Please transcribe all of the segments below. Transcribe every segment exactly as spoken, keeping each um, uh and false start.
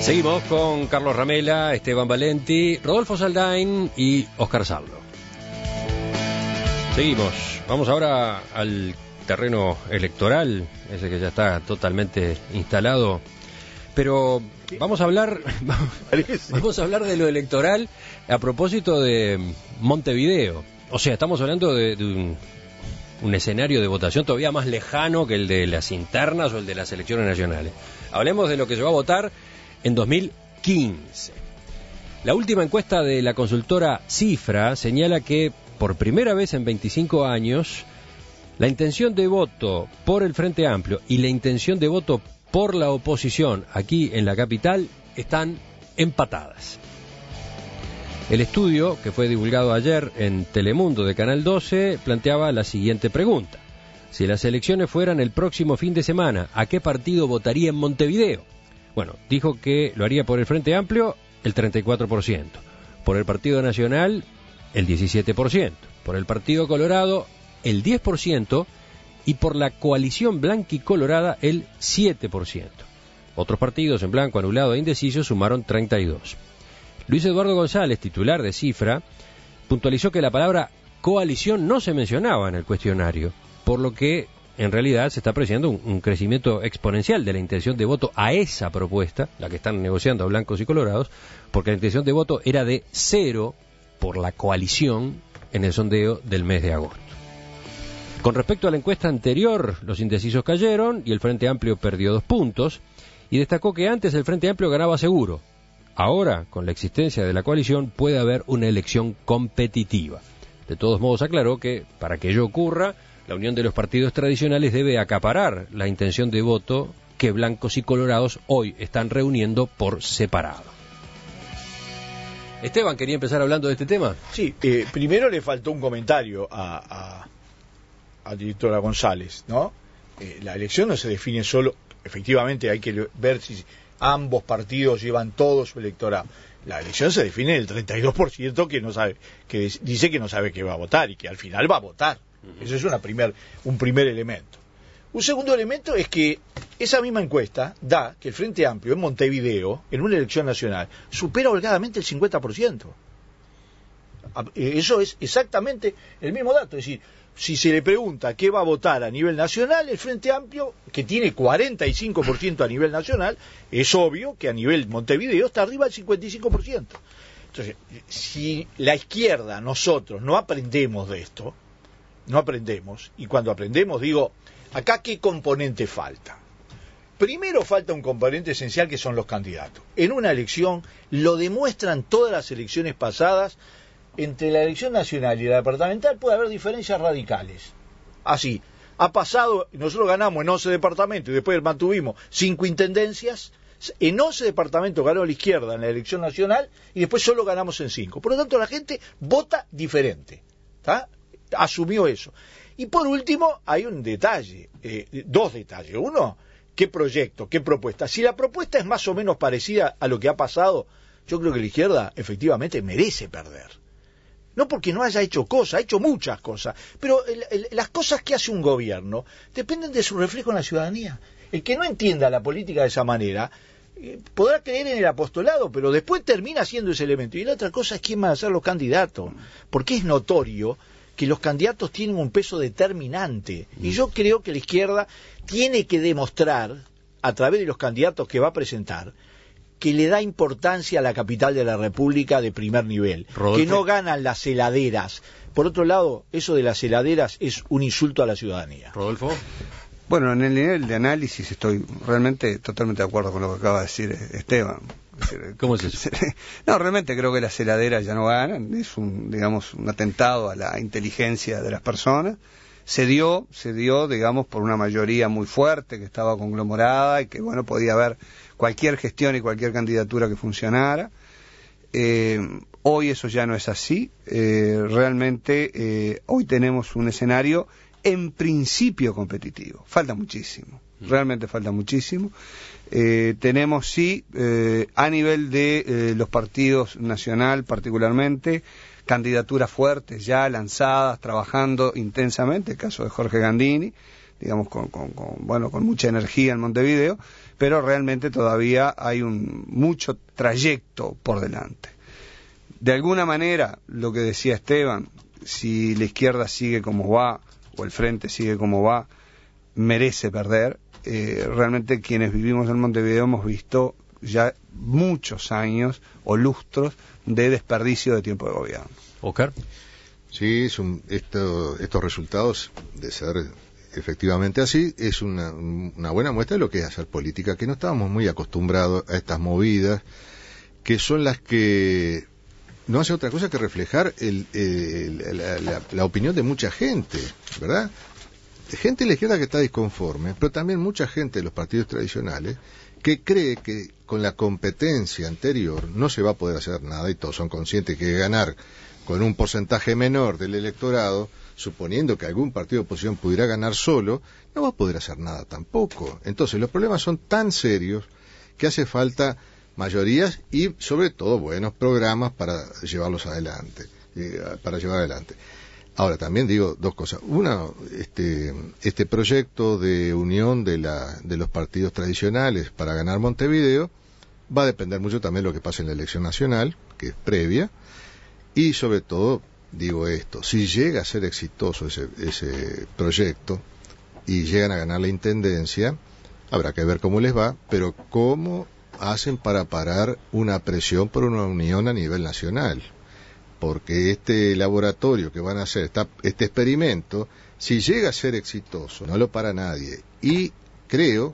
Seguimos con Carlos Ramela, Esteban Valenti, Rodolfo Saldain y Oscar Saldo. Seguimos. Vamos ahora al terreno electoral, ese que ya está totalmente instalado. Pero vamos a hablar, vamos a hablar de lo electoral a propósito de Montevideo. O sea, estamos hablando de, de un, un escenario de votación todavía más lejano que el de las internas o el de las elecciones nacionales. Hablemos de lo que se va a votar en dos mil quince. La última encuesta de la consultora Cifra señala que por primera vez en veinticinco años la intención de voto por el Frente Amplio y la intención de voto por la oposición aquí en la capital están empatadas. El estudio, que fue divulgado ayer en Telemundo de Canal doce, planteaba la siguiente pregunta: si las elecciones fueran el próximo fin de semana, ¿a qué partido votaría en Montevideo? Bueno, dijo que lo haría por el Frente Amplio el treinta y cuatro por ciento, por el Partido Nacional el diecisiete por ciento, por el Partido Colorado el diez por ciento y por la coalición blanquicolorada el siete por ciento. Otros partidos en blanco, anulado e indeciso sumaron treinta y dos. Luis Eduardo González, titular de Cifra, puntualizó que la palabra coalición no se mencionaba en el cuestionario, por lo que en realidad se está apreciando un, un crecimiento exponencial de la intención de voto a esa propuesta, la que están negociando blancos y colorados, porque la intención de voto era de cero por la coalición en el sondeo del mes de agosto. Con respecto a la encuesta anterior, los indecisos cayeron y el Frente Amplio perdió dos puntos, y destacó que antes el Frente Amplio ganaba seguro. Ahora, con la existencia de la coalición, puede haber una elección competitiva. De todos modos, aclaró que, para que ello ocurra, la unión de los partidos tradicionales debe acaparar la intención de voto que blancos y colorados hoy están reuniendo por separado. Esteban, ¿quería empezar hablando de este tema? Sí, eh, primero le faltó un comentario a, a, a directora González, ¿no? Eh, la elección no se define solo, efectivamente hay que ver si ambos partidos llevan todo su electorado. La elección se define en el treinta y dos por ciento que no sabe, que dice que no sabe qué va a votar y que al final va a votar. Uh-huh. Eso es una primer, un primer elemento. Un segundo elemento es que esa misma encuesta da que el Frente Amplio en Montevideo, en una elección nacional, supera holgadamente el cincuenta por ciento. Eso es exactamente el mismo dato. Es decir, si se le pregunta qué va a votar a nivel nacional, el Frente Amplio, que tiene cuarenta y cinco por ciento a nivel nacional, es obvio que a nivel Montevideo está arriba del cincuenta y cinco por ciento. Entonces, si la izquierda, nosotros, no aprendemos de esto, no aprendemos, y cuando aprendemos digo, acá qué componente falta. Primero falta un componente esencial que son los candidatos. En una elección, lo demuestran todas las elecciones pasadas, entre la elección nacional y la departamental puede haber diferencias radicales. Así, ha pasado, nosotros ganamos en once departamentos y después mantuvimos cinco intendencias, en once departamentos ganó la izquierda en la elección nacional y después solo ganamos en cinco. Por lo tanto, la gente vota diferente, ¿está? Asumió eso. Y por último, hay un detalle, eh, dos detalles. Uno, ¿qué proyecto, qué propuesta? Si la propuesta es más o menos parecida a lo que ha pasado, yo creo que la izquierda efectivamente merece perder. No porque no haya hecho cosas, ha hecho muchas cosas, pero el, el, las cosas que hace un gobierno dependen de su reflejo en la ciudadanía. El que no entienda la política de esa manera eh, podrá creer en el apostolado, pero después termina siendo ese elemento. Y la otra cosa es quién van a ser los candidatos, porque es notorio que los candidatos tienen un peso determinante. Y yo creo que la izquierda tiene que demostrar, a través de los candidatos que va a presentar, que le da importancia a la capital de la República de primer nivel, Rodolfo, que no ganan las heladeras. Por otro lado, eso de las heladeras es un insulto a la ciudadanía. Rodolfo. Bueno, en el nivel de análisis estoy realmente totalmente de acuerdo con lo que acaba de decir Esteban. ¿Cómo es eso? No, realmente creo que las heladeras ya no ganan, es un, digamos, un atentado a la inteligencia de las personas. Se dio, se dio, digamos, por una mayoría muy fuerte que estaba conglomerada y que, bueno, podía haber cualquier gestión y cualquier candidatura que funcionara. Eh, hoy eso ya no es así. Eh, realmente eh, hoy tenemos un escenario en principio competitivo. Falta muchísimo, realmente falta muchísimo. Eh, tenemos sí, eh, a nivel de eh, los partidos nacional particularmente, candidaturas fuertes ya lanzadas, trabajando intensamente, el caso de Jorge Gandini, digamos, con, con, con, bueno, con mucha energía en Montevideo, pero realmente todavía hay un mucho trayecto por delante. De alguna manera, lo que decía Esteban, si la izquierda sigue como va, o el frente sigue como va, merece perder. Eh, realmente quienes vivimos en Montevideo hemos visto ya muchos años o lustros de desperdicio de tiempo de gobierno. Oscar. Sí, es un, esto, estos resultados, de ser efectivamente así, es una, una buena muestra de lo que es hacer política, que no estábamos muy acostumbrados a estas movidas, que son las que no hace otra cosa que reflejar el, el, la, la, la opinión de mucha gente, ¿verdad? Gente de la izquierda que está disconforme, pero también mucha gente de los partidos tradicionales que cree que con la competencia anterior no se va a poder hacer nada, y todos son conscientes que ganar con un porcentaje menor del electorado, suponiendo que algún partido de oposición pudiera ganar solo, no va a poder hacer nada tampoco. Entonces los problemas son tan serios que hace falta mayorías y sobre todo buenos programas para llevarlos adelante, eh, para llevar adelante. Ahora también digo dos cosas. Una, este, este proyecto de unión de, la, de los partidos tradicionales para ganar Montevideo va a depender mucho también de lo que pase en la elección nacional, que es previa, y sobre todo, digo esto, si llega a ser exitoso ese, ese proyecto y llegan a ganar la intendencia, habrá que ver cómo les va, pero cómo hacen para parar una presión por una unión a nivel nacional. Porque este laboratorio que van a hacer, esta, este experimento, si llega a ser exitoso, no lo para nadie. Y creo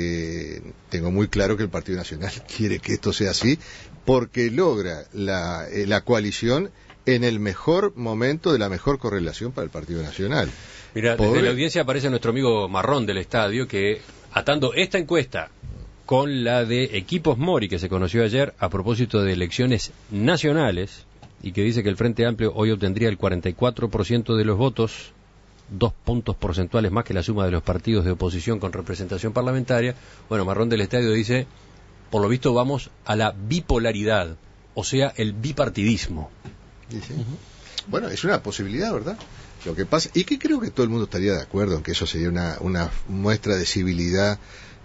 que tengo muy claro que el Partido Nacional quiere que esto sea así, porque logra la, la coalición en el mejor momento de la mejor correlación para el Partido Nacional. Mira, Por... desde la audiencia aparece nuestro amigo Marrón del Estadio, que atando esta encuesta con la de Equipos Mori, que se conoció ayer a propósito de elecciones nacionales, y que dice que el Frente Amplio hoy obtendría el cuarenta y cuatro por ciento de los votos, dos puntos porcentuales más que la suma de los partidos de oposición con representación parlamentaria. Bueno, Marrón del Estadio dice, por lo visto vamos a la bipolaridad, o sea, el bipartidismo. Sí, sí. Uh-huh. Bueno, es una posibilidad, ¿verdad? Lo que pasa, y que creo que todo el mundo estaría de acuerdo en que eso sería una, una muestra de civilidad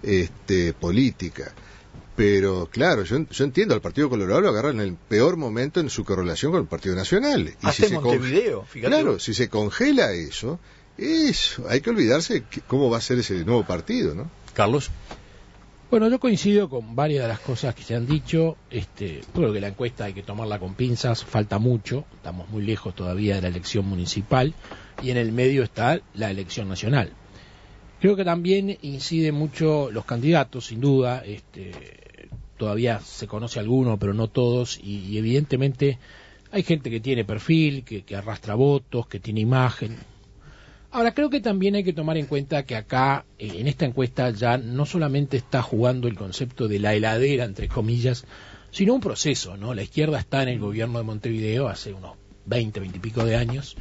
este, política. Pero claro, yo, yo entiendo, al Partido Colorado lo agarran en el peor momento en su correlación con el Partido Nacional. Y Hasta si se Montevideo, conge- fíjate. Claro, si se congela eso, eso, hay que olvidarse que, cómo va a ser ese nuevo partido, ¿no? Carlos. Bueno, yo coincido con varias de las cosas que se han dicho. Este, creo que la encuesta hay que tomarla con pinzas, falta mucho, estamos muy lejos todavía de la elección municipal y en el medio está la elección nacional. Creo que también incide mucho los candidatos, sin duda. Este, todavía se conoce alguno, pero no todos, y, y evidentemente hay gente que tiene perfil, que, que arrastra votos, que tiene imagen. Ahora, creo que también hay que tomar en cuenta que acá, eh, en esta encuesta, ya no solamente está jugando el concepto de la heladera, entre comillas, sino un proceso, ¿no? La izquierda está en el gobierno de Montevideo hace unos veinte, veinte y pico de años,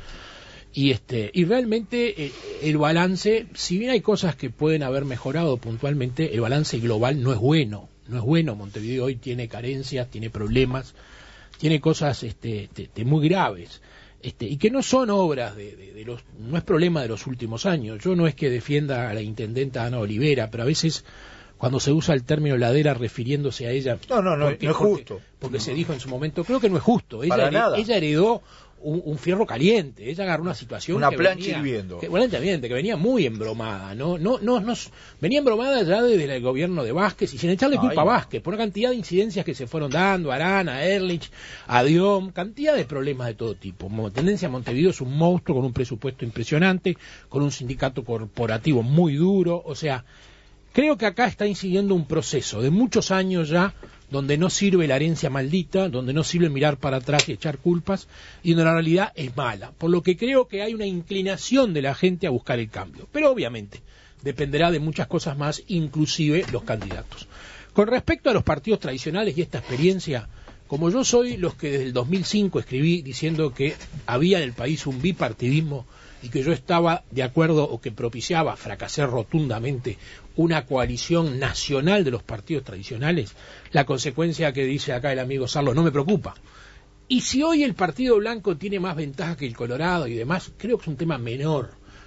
y este y realmente eh, el balance, si bien hay cosas que pueden haber mejorado puntualmente, el balance global no es bueno, no es bueno. Montevideo hoy tiene carencias, tiene problemas, tiene cosas este, de, de muy graves. Este, y que no son obras de, de, de los, no es problema de los últimos años. Yo no es que defienda a la intendenta Ana Olivera, pero a veces cuando se usa el término ladera refiriéndose a ella, no, no, no, porque, no es justo, porque, porque no. se dijo en su momento, creo que no es justo. Ella, Para hered, nada. ella heredó un, un fierro caliente, ella agarró una situación una que plancha venía, hirviendo, que, plancha hirviendo, que venía muy embromada, no, no, no, no, venía embromada ya desde el gobierno de Vázquez y sin echarle culpa Ay, a Vázquez por una cantidad de incidencias que se fueron dando, a Arana, a Ehrlich, a Diom, cantidad de problemas de todo tipo. Tendencia Montevideo es un monstruo con un presupuesto impresionante, con un sindicato corporativo muy duro, o sea, creo que acá está incidiendo un proceso de muchos años ya, donde no sirve la herencia maldita, donde no sirve mirar para atrás y echar culpas, y donde la realidad es mala. Por lo que creo que hay una inclinación de la gente a buscar el cambio. Pero obviamente dependerá de muchas cosas más, inclusive los candidatos. Con respecto a los partidos tradicionales y esta experiencia, como yo soy los que desde el dos mil cinco escribí diciendo que había en el país un bipartidismo y que yo estaba de acuerdo o que propiciaba, fracasé rotundamente, una coalición nacional de los partidos tradicionales, la consecuencia que dice acá el amigo Sarlo no me preocupa. Y si hoy el Partido Blanco tiene más ventaja que el Colorado y demás, creo que es un tema menor.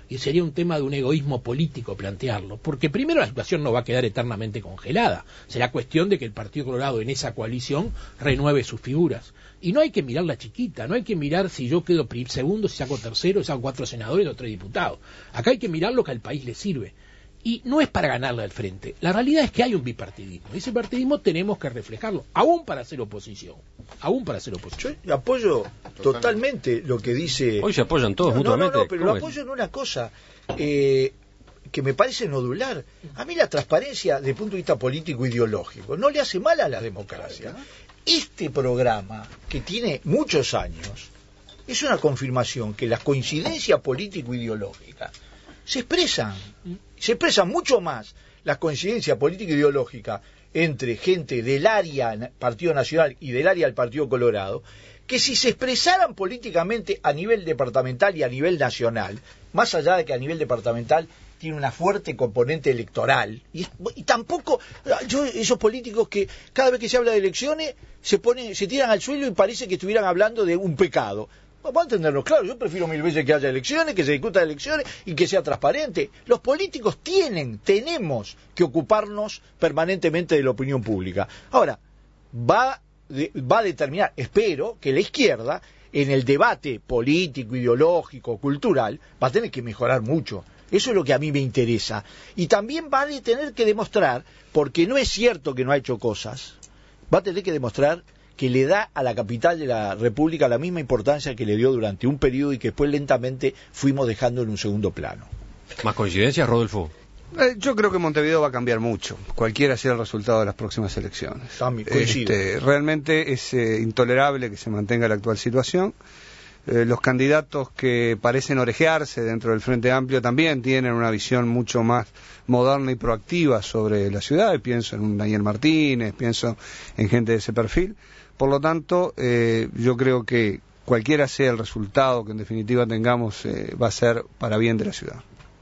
y sería un tema de un egoísmo político plantearlo, porque primero la situación no va a quedar eternamente congelada, será cuestión de que el Partido Colorado en esa coalición renueve sus figuras. Y no hay que mirar la chiquita, no hay que mirar si yo quedo segundo, si saco tercero, si saco cuatro senadores o tres diputados. Acá hay que mirar lo que al país le sirve. Y no es para ganarle al frente. La realidad es que hay un bipartidismo. Y ese bipartidismo tenemos que reflejarlo, aún para hacer oposición. Aún para hacer oposición. Yo apoyo totalmente lo que dice... Hoy se apoyan todos no, mutuamente. No, no, pero lo apoyo en una cosa eh, que me parece nodular. A mí la transparencia, desde el punto de vista político-ideológico, no le hace mal a la democracia. Este programa, que tiene muchos años, es una confirmación que las coincidencias político-ideológicas se expresan, se expresan mucho más las coincidencias político-ideológicas entre gente del área Partido Nacional y del área del Partido Colorado, que si se expresaran políticamente a nivel departamental y a nivel nacional, más allá de que a nivel departamental tiene una fuerte componente electoral, y, y tampoco, yo, esos políticos que cada vez que se habla de elecciones se ponen, se tiran al suelo y parece que estuvieran hablando de un pecado. Vamos a entendernos claro, yo prefiero mil veces que haya elecciones, que se discuta elecciones y que sea transparente. Los políticos tienen, tenemos que ocuparnos permanentemente de la opinión pública. Ahora, va, de, va a determinar, espero, que la izquierda, en el debate político, ideológico, cultural, va a tener que mejorar mucho. Eso es lo que a mí me interesa. Y también va a tener que demostrar, porque no es cierto que no ha hecho cosas, va a tener que demostrar que le da a la capital de la República la misma importancia que le dio durante un periodo y que después lentamente fuimos dejando en un segundo plano. ¿Más coincidencias, Rodolfo? Eh, yo creo que Montevideo va a cambiar mucho, cualquiera sea el resultado de las próximas elecciones. También, coincido. Este, realmente es eh, intolerable que se mantenga la actual situación. Eh, los candidatos que parecen orejearse dentro del Frente Amplio también tienen una visión mucho más moderna y proactiva sobre la ciudad. Y pienso en un Daniel Martínez, pienso en gente de ese perfil. Por lo tanto, eh, yo creo que cualquiera sea el resultado que en definitiva tengamos, eh, va a ser para bien de la ciudad.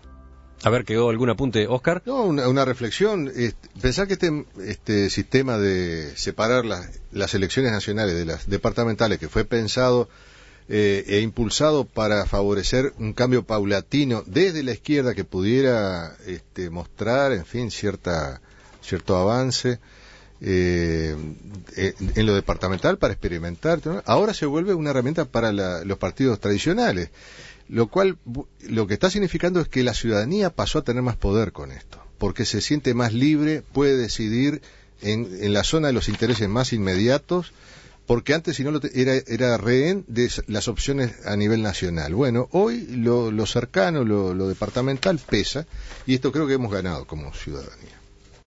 A ver, ¿quedó algún apunte, Oscar? No, una, una reflexión. Este, pensar que este, este sistema de separar las, las elecciones nacionales de las departamentales, que fue pensado eh, e impulsado para favorecer un cambio paulatino desde la izquierda que pudiera este, mostrar, en fin, cierta cierto avance, Eh, en lo departamental para experimentar, ¿no? Ahora se vuelve una herramienta para la, los partidos tradicionales, lo cual lo que está significando es que la ciudadanía pasó a tener más poder con esto, porque se siente más libre, puede decidir en, en la zona de los intereses más inmediatos, porque antes si no lo te, era, era rehén de las opciones a nivel nacional. Bueno, hoy lo, lo cercano, lo, lo departamental pesa, y esto creo que hemos ganado como ciudadanía.